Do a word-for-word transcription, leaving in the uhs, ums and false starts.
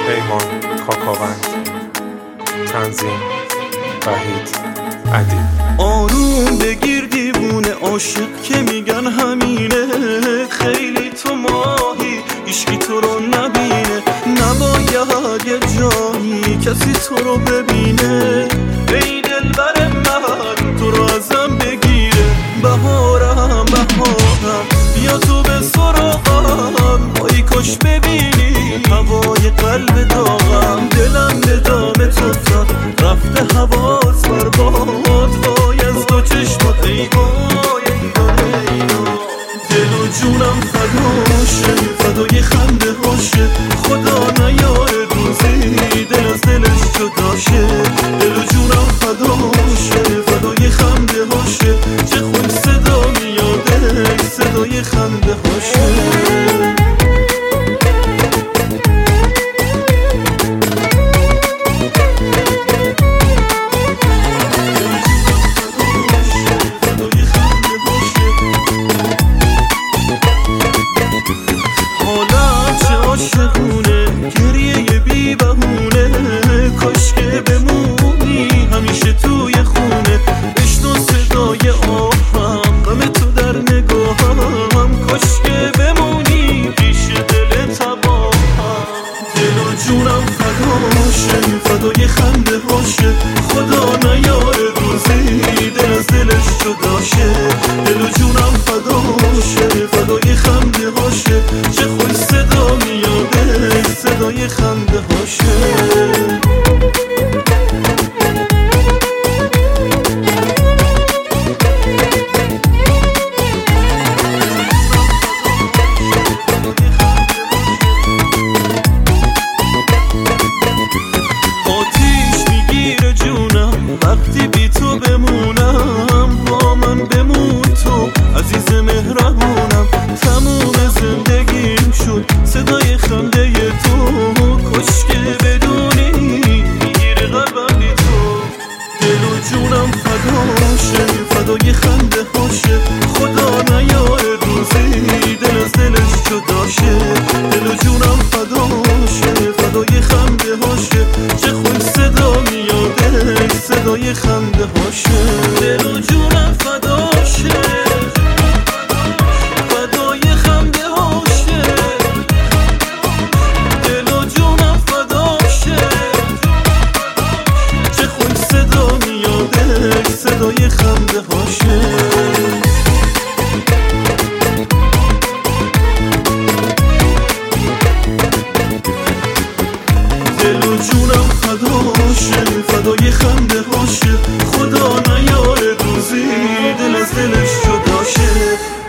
پیمان کاکاوند، تنظیم وحید عدی. آروم بگیر دیوونه عاشق که میگن همینه، خیلی تو ماهی هیچکی تو رو نبینه، نباید یه جایی کسی تو رو ببینه، ای دلبر من تو رو ازم بگیره. بهارم بهارم بیا تو به سراغم، ای کاش ببینی هوای قلب داغم، دلم به دام تو افتاد رفته حواس بر باد، وای از دو چشمات ای وای ای وای. دل و جونم فداشه، فدای خنده هاشه، خدا نیاره روزی دل از دلش جداشه. دل و جونم فداشه، فدای خنده هاشه، چه خوش صدا میاده صدای خنده هاشه. عاشقونه گریه بی بهونه، کاش که بمونی همیشه توی خونه، بشنو صدای آهم غم تو در نگاهم، کاش که بمونی پیش دل تباهم. دل و جونم فداشه، فدای خنده هاشه، خدا نیاره روزی دل از دلش جداشه. دل و جونم فداشه، فدای خنده هاشه، چه خوش صدا میاده صدای خنده هاشه. وقتی بی تو بمونم، با من بمون تو عزیز مهربونم، تموم زندگیم شد صدای خنده تو، کاش که بدونی میگیره قلبم بی تو. دل و جونم فداشه، فدای خنده هاشه، خدا نیاره روزی دل از دلش جداشه. دل و جونم فداشه، فدای خنده هاشه، چه خوش صدا میاده صدای خنده هاشه. دل و جونم فداشه، فدای خنده هاشه، دل و جونم فداشه، چه خوش صدا میاده صدای خنده هاشه. دل و جونم فداشه، فدای خنده هاشه، خدا نیاره روزی دل از دلش جداشه.